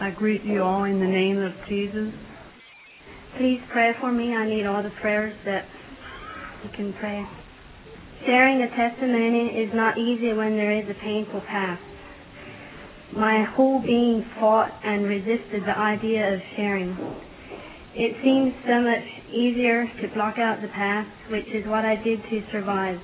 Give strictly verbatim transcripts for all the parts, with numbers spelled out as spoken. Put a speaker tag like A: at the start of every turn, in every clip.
A: I greet you all in the name of Jesus.
B: Please pray for me. I need all the prayers that you can pray. Sharing a testimony is not easy when there is a painful past. My whole being fought and resisted the idea of sharing. It seems so much easier to block out the past, which is what I did to survive.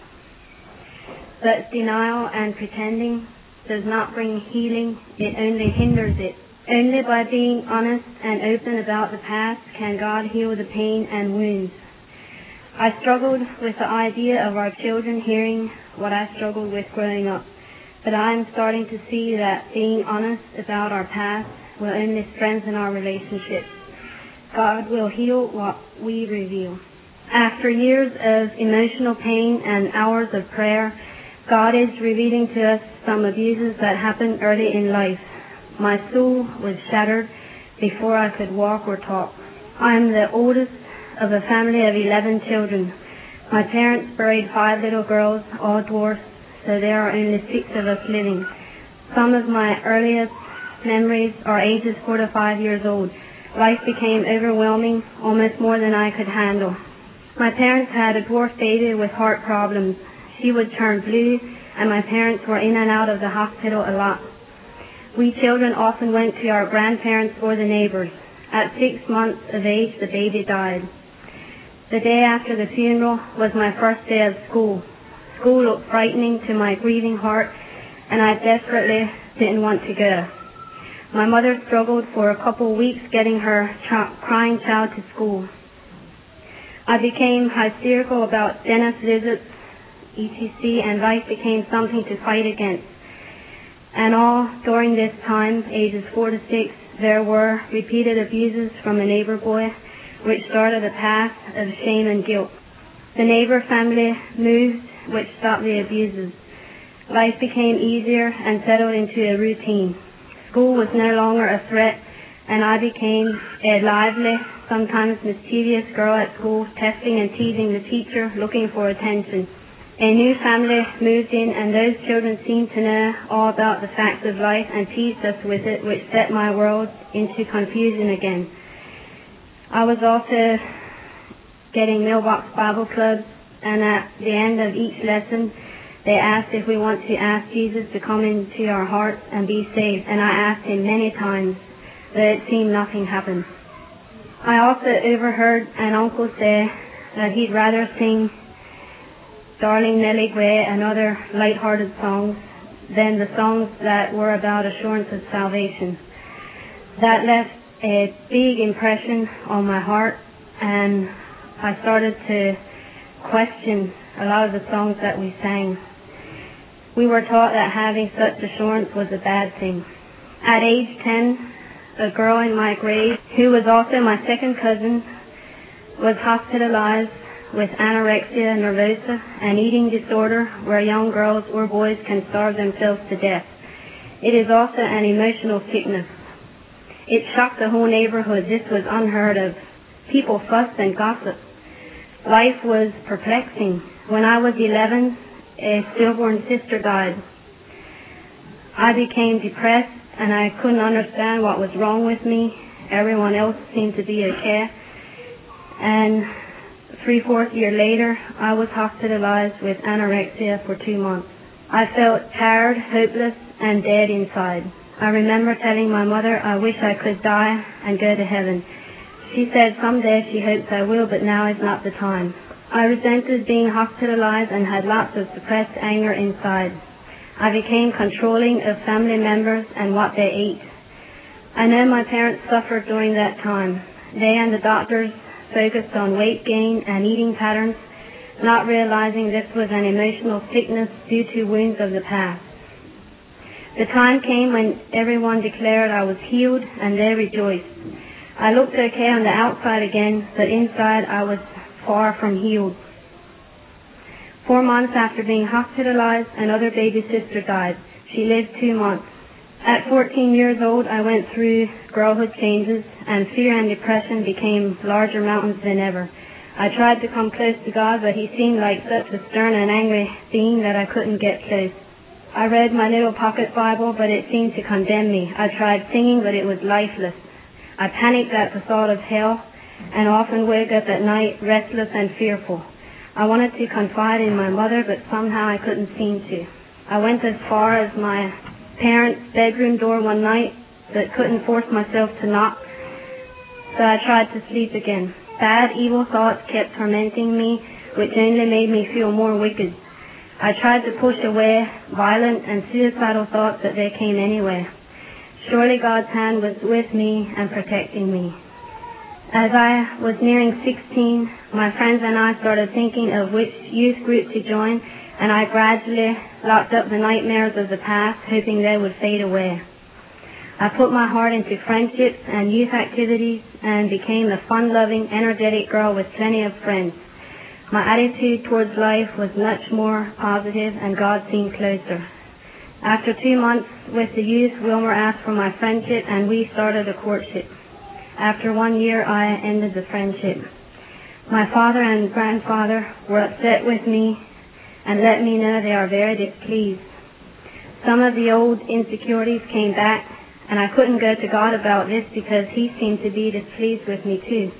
B: But denial and pretending does not bring healing, it only hinders it. Only by being honest and open about the past can God heal the pain and wounds. I struggled with the idea of our children hearing what I struggled with growing up, but I am starting to see that being honest about our past will only strengthen our relationship. God will heal what we reveal. After years of emotional pain and hours of prayer, God is revealing to us some abuses that happened early in life. My soul was shattered before I could walk or talk. I am the oldest of a family of eleven children. My parents buried five little girls, all dwarfs, so there are only six of us living. Some of my earliest memories are ages four to five years old. Life became overwhelming, almost more than I could handle. My parents had a dwarf baby with heart problems. She would turn blue, and my parents were in and out of the hospital a lot. We children often went to our grandparents or the neighbors. At six months of age, the baby died. The day after the funeral was my first day of school. School looked frightening to my grieving heart, and I desperately didn't want to go. My mother struggled for a couple of weeks getting her ch- crying child to school. I became hysterical about dentist visits, et cetera, and life became something to fight against. And all during this time, ages four to six, there were repeated abuses from a neighbor boy, which started a path of shame and guilt. The neighbor family moved, which stopped the abuses. Life became easier and settled into a routine. School was no longer a threat, and I became a lively, sometimes mischievous girl at school, testing and teasing the teacher, looking for attention. A new family moved in, and those children seemed to know all about the facts of life and teased us with it, which set my world into confusion again. I was also getting mailbox Bible clubs, and at the end of each lesson, they asked if we want to ask Jesus to come into our hearts and be saved, and I asked him many times, but it seemed nothing happened. I also overheard an uncle say that he'd rather sing Darling Nellie Gray and other light-hearted songs than the songs that were about assurance of salvation. That left a big impression on my heart, and I started to question a lot of the songs that we sang. We were taught that having such assurance was a bad thing. At age ten, a girl in my grade, who was also my second cousin, was hospitalized with anorexia nervosa, an eating disorder where young girls or boys can starve themselves to death. It is also an emotional sickness. It shocked the whole neighborhood. This was unheard of. People fussed and gossiped. Life was perplexing. When I was eleven, a stillborn sister died. I became depressed, and I couldn't understand what was wrong with me. Everyone else seemed to be okay. And three-fourths year later, I was hospitalized with anorexia for two months. I felt tired, hopeless, and dead inside. I remember telling my mother I wish I could die and go to heaven. She said someday she hopes I will, but now is not the time. I resented being hospitalized and had lots of suppressed anger inside. I became controlling of family members and what they ate. I know my parents suffered during that time. They and the doctors focused on weight gain and eating patterns, not realizing this was an emotional sickness due to wounds of the past. The time came when everyone declared I was healed, and they rejoiced. I looked okay on the outside again, but inside I was far from healed. Four months after being hospitalized, another baby sister died. She lived two months. At fourteen years old, I went through girlhood changes, and fear and depression became larger mountains than ever. I tried to come close to God, but he seemed like such a stern and angry being that I couldn't get close. I read my little pocket Bible, but it seemed to condemn me. I tried singing, but it was lifeless. I panicked at the thought of hell and often woke up at night restless and fearful. I wanted to confide in my mother, but somehow I couldn't seem to. I went as far as my parents' bedroom door one night, but couldn't force myself to knock, so I tried to sleep again. Bad, evil thoughts kept tormenting me, which only made me feel more wicked. I tried to push away violent and suicidal thoughts, but they came anyway. Surely God's hand was with me and protecting me. As I was nearing sixteen, my friends and I started thinking of which youth group to join, and I gradually locked up the nightmares of the past, hoping they would fade away. I put my heart into friendships and youth activities and became a fun-loving, energetic girl with plenty of friends. My attitude towards life was much more positive, and God seemed closer. After two months with the youth, Wilmer asked for my friendship, and we started a courtship. After one year, I ended the friendship. My father and grandfather were upset with me and let me know they are very displeased. Some of the old insecurities came back, and I couldn't go to God about this because he seemed to be displeased with me too.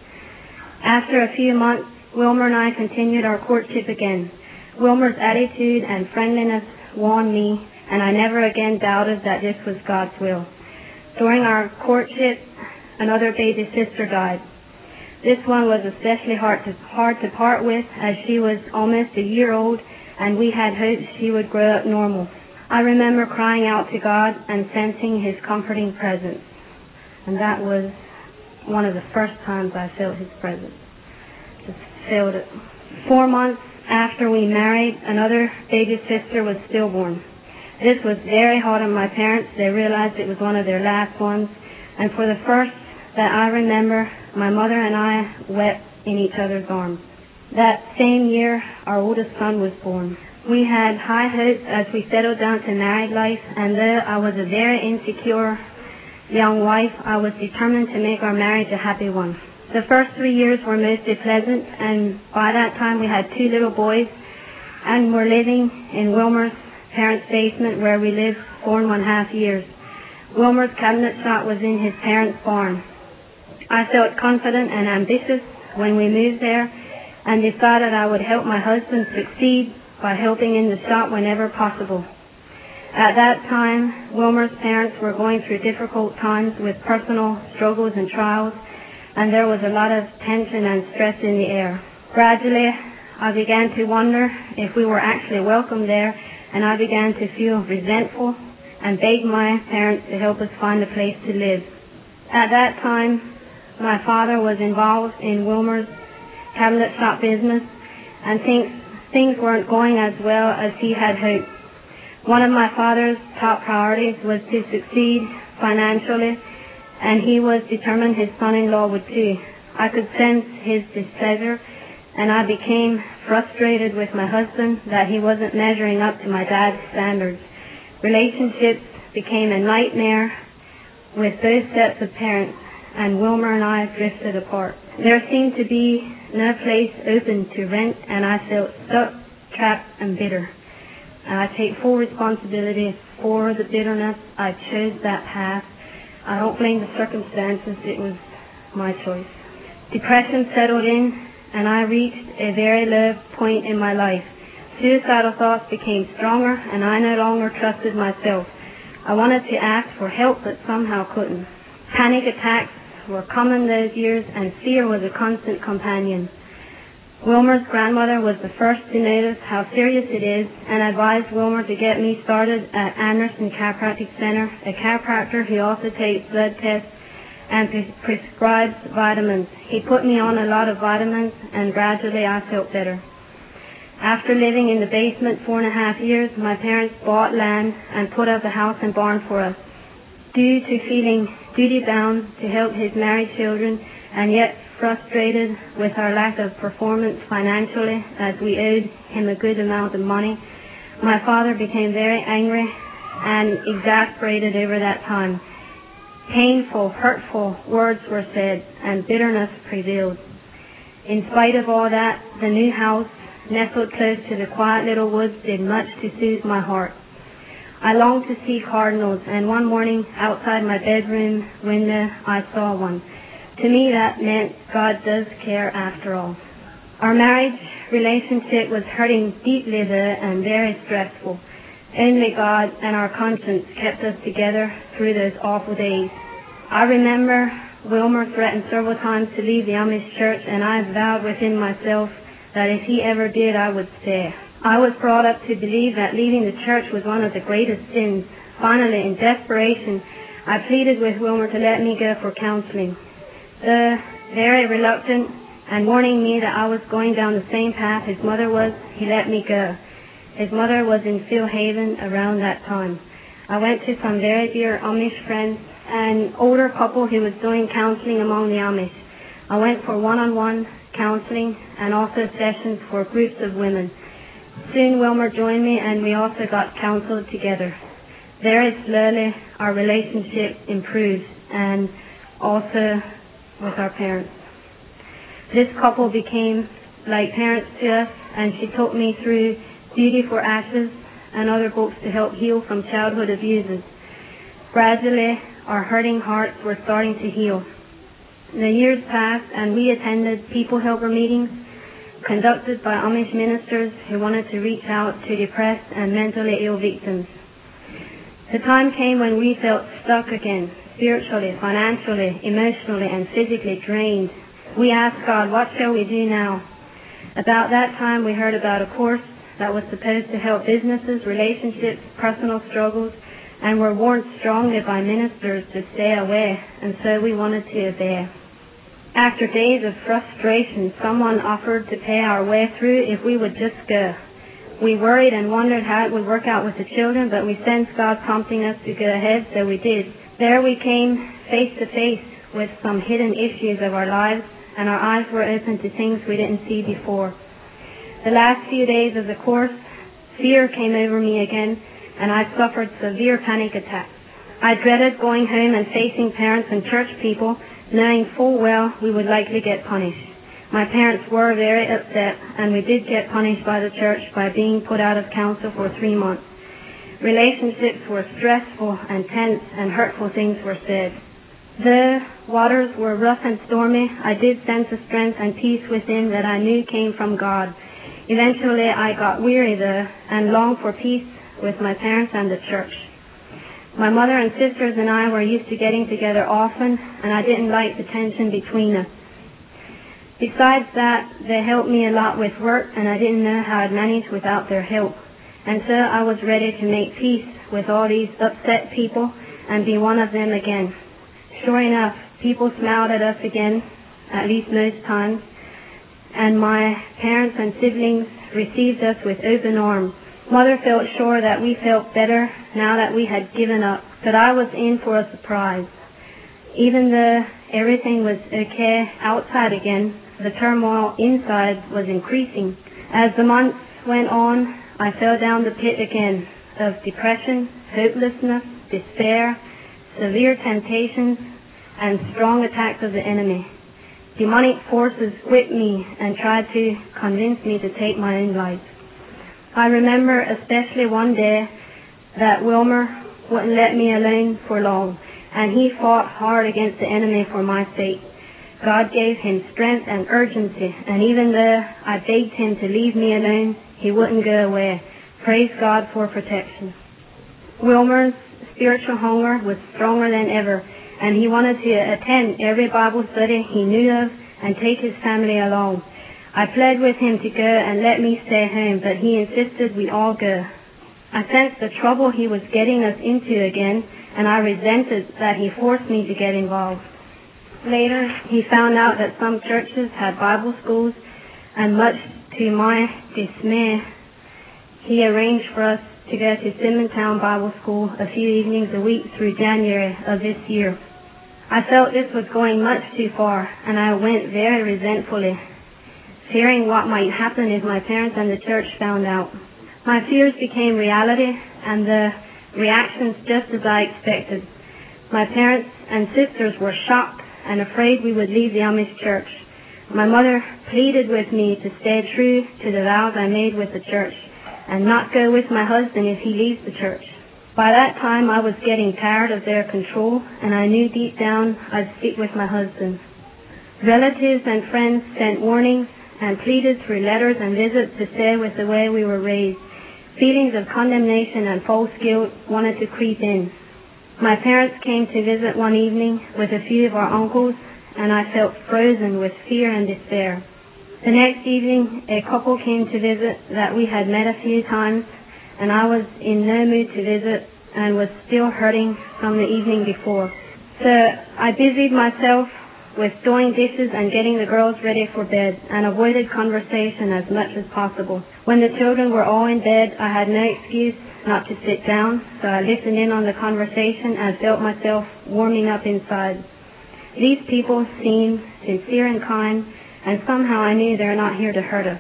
B: After a few months, Wilmer and I continued our courtship again. Wilmer's attitude and friendliness won me, and I never again doubted that this was God's will. During our courtship, another baby sister died. This one was especially hard to, hard to part with, as she was almost a year old, and we had hoped she would grow up normal. I remember crying out to God and sensing his comforting presence, and that was one of the first times I felt his presence. Just felt it. Four months after we married, another baby sister was stillborn. This was very hard on my parents. They realized it was one of their last ones, and for the first that I remember, my mother and I wept in each other's arms. That same year, our oldest son was born. We had high hopes as we settled down to married life, and though I was a very insecure young wife, I was determined to make our marriage a happy one. The first three years were mostly pleasant, and by that time we had two little boys, and were living in Wilmer's parents' basement, where we lived four and one half years. Wilmer's cabinet shop was in his parents' barn. I felt confident and ambitious when we moved there, and decided I would help my husband succeed by helping in the shop whenever possible. At that time, Wilmer's parents were going through difficult times with personal struggles and trials, and there was a lot of tension and stress in the air. Gradually, I began to wonder if we were actually welcome there, and I began to feel resentful and begged my parents to help us find a place to live. At that time, my father was involved in Wilmer's cabinet shop business, and things, things weren't going as well as he had hoped. One of my father's top priorities was to succeed financially, and he was determined his son-in-law would too. I could sense his displeasure, and I became frustrated with my husband that he wasn't measuring up to my dad's standards. Relationships became a nightmare with both sets of parents, and Wilmer and I drifted apart. There seemed to be no place open to rent, and I felt stuck, trapped, and bitter. And I take full responsibility for the bitterness. I chose that path. I don't blame the circumstances. It was my choice. Depression settled in, and I reached a very low point in my life. Suicidal thoughts became stronger, and I no longer trusted myself. I wanted to ask for help, but somehow couldn't. Panic attacks were common those years, and fear was a constant companion. Wilmer's grandmother was the first to notice how serious it is and advised Wilmer to get me started at Anderson Chiropractic Center, a chiropractor who also takes blood tests and pre- prescribes vitamins. He put me on a lot of vitamins, and gradually I felt better. After living in the basement four and a half years, my parents bought land and put up a house and barn for us. Due to feeling duty-bound to help his married children, and yet frustrated with our lack of performance financially, as we owed him a good amount of money, my father became very angry and exasperated over that time. Painful, hurtful words were said, and bitterness prevailed. In spite of all that, the new house, nestled close to the quiet little woods, did much to soothe my heart. I longed to see cardinals, and one morning outside my bedroom window I saw one. To me that meant God does care after all. Our marriage relationship was hurting deeply there and very stressful. Only God and our conscience kept us together through those awful days. I remember Wilmer threatened several times to leave the Amish church, and I vowed within myself that if he ever did, I would stay. I was brought up to believe that leaving the church was one of the greatest sins. Finally, in desperation, I pleaded with Wilmer to let me go for counseling. Though very reluctant and warning me that I was going down the same path his mother was, he let me go. His mother was in Phil Haven around that time. I went to some very dear Amish friends, an older couple who was doing counseling among the Amish. I went for one-on-one counseling and also sessions for groups of women. Soon Wilmer joined me, and we also got counseled together. Very slowly our relationship improved, and also with our parents. This couple became like parents to us, and she took me through Duty for Ashes and other books to help heal from childhood abuses. Gradually, our hurting hearts were starting to heal. The years passed, and we attended people helper meetings conducted by Amish ministers who wanted to reach out to depressed and mentally ill victims. The time came when we felt stuck again, spiritually, financially, emotionally, and physically drained. We asked God, what shall we do now? About that time, we heard about a course that was supposed to help businesses, relationships, personal struggles, and were warned strongly by ministers to stay away, and so we wanted to obey. After days of frustration, someone offered to pay our way through if we would just go. We worried and wondered how it would work out with the children, but we sensed God prompting us to go ahead, so we did. There we came face to face with some hidden issues of our lives, and our eyes were open to things we didn't see before. The last few days of the course, fear came over me again, and I suffered severe panic attacks. I dreaded going home and facing parents and church people, knowing full well we would likely get punished. My parents were very upset, and we did get punished by the church by being put out of counsel for three months. Relationships were stressful and tense, and hurtful things were said. The waters were rough and stormy. I did sense a strength and peace within that I knew came from God. Eventually I got weary though, and longed for peace with my parents and the church. My mother and sisters and I were used to getting together often, and I didn't like the tension between us. Besides that, they helped me a lot with work, and I didn't know how I'd manage without their help. And so I was ready to make peace with all these upset people and be one of them again. Sure enough, people smiled at us again, at least most times, and my parents and siblings received us with open arms. Mother felt sure that we felt better now that we had given up, but I was in for a surprise. Even though everything was okay outside again, the turmoil inside was increasing. As the months went on, I fell down the pit again of depression, hopelessness, despair, severe temptations, and strong attacks of the enemy. Demonic forces whipped me and tried to convince me to take my own life. I remember especially one day that Wilmer wouldn't let me alone for long, and he fought hard against the enemy for my sake. God gave him strength and urgency, and even though I begged him to leave me alone, he wouldn't go away. Praise God for protection. Wilmer's spiritual hunger was stronger than ever, and he wanted to attend every Bible study he knew of and take his family along. I pled with him to go and let me stay home, but he insisted we all go. I sensed the trouble he was getting us into again, and I resented that he forced me to get involved. Later, he found out that some churches had Bible schools, and much to my dismay, he arranged for us to go to Simontown Bible School a few evenings a week through January of this year. I felt this was going much too far, and I went very resentfully, fearing what might happen if my parents and the church found out. My fears became reality, and the reactions just as I expected. My parents and sisters were shocked and afraid we would leave the Amish church. My mother pleaded with me to stay true to the vows I made with the church and not go with my husband if he leaves the church. By that time, I was getting tired of their control, and I knew deep down I'd stick with my husband. Relatives and friends sent warnings and pleaded through letters and visits to stay with the way we were raised. Feelings of condemnation and false guilt wanted to creep in. My parents came to visit one evening with a few of our uncles, and I felt frozen with fear and despair. The next evening, a couple came to visit that we had met a few times, and I was in no mood to visit and was still hurting from the evening before. So I busied myself with doing dishes and getting the girls ready for bed, and avoided conversation as much as possible. When the children were all in bed, I had no excuse not to sit down, so I listened in on the conversation and felt myself warming up inside. These people seemed sincere and kind, and somehow I knew they're not here to hurt us.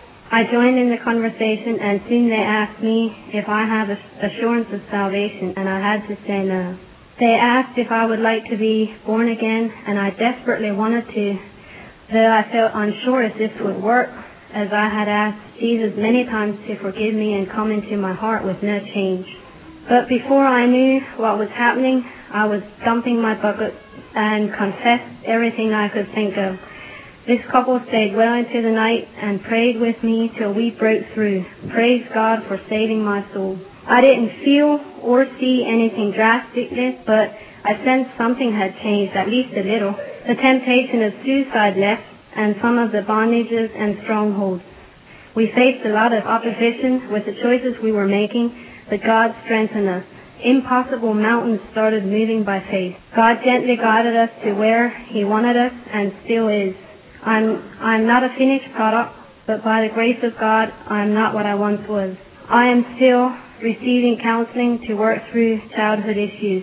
B: I joined in the conversation, and soon they asked me if I have assurance of salvation, and I had to say no. They asked if I would like to be born again, and I desperately wanted to, though I felt unsure if this would work, as I had asked Jesus many times to forgive me and come into my heart with no change. But before I knew what was happening, I was dumping my bucket and confessed everything I could think of. This couple stayed well into the night and prayed with me till we broke through. Praise God for saving my soul. I didn't feel or see anything drastically, but I sensed something had changed, at least a little. The temptation of suicide left, and some of the bondages and strongholds. We faced a lot of opposition with the choices we were making, but God strengthened us. Impossible mountains started moving by faith. God gently guided us to where He wanted us and still is. I'm, I'm not a finished product, but by the grace of God, I'm not what I once was. I am still receiving counseling to work through childhood issues.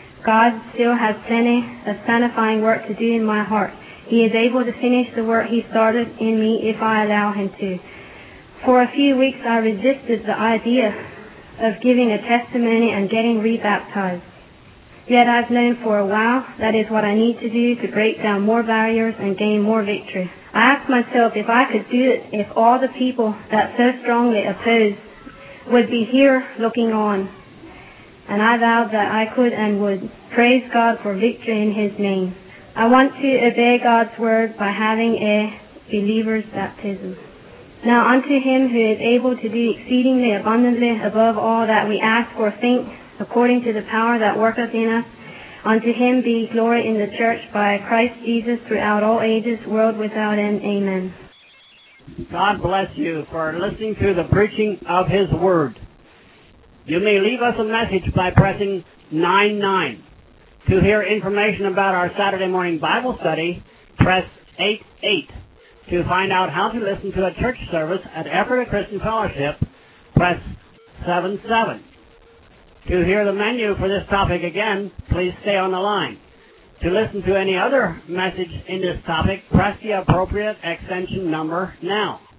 B: God still has plenty of sanctifying work to do in my heart. He is able to finish the work He started in me if I allow Him to. For a few weeks I resisted the idea of giving a testimony and getting rebaptized. Yet I've known for a while that is what I need to do to break down more barriers and gain more victory. I asked myself if I could do it if all the people that so strongly opposed would be here looking on. And I vowed that I could and would. Praise God for victory in His name. I want to obey God's word by having a believer's baptism. Now unto Him who is able to do exceedingly abundantly above all that we ask or think, according to the power that worketh in us, unto Him be glory in the church by Christ Jesus throughout all ages, world without end. Amen.
C: God bless you for listening to the preaching of His Word. You may leave us a message by pressing nine nine. To hear information about our Saturday morning Bible study, press eight eight. To find out how to listen to a church service at Ephrata Christian Fellowship, press seven seven. To hear the menu for this topic again, please stay on the line. To listen to any other message in this topic, press the appropriate extension number now.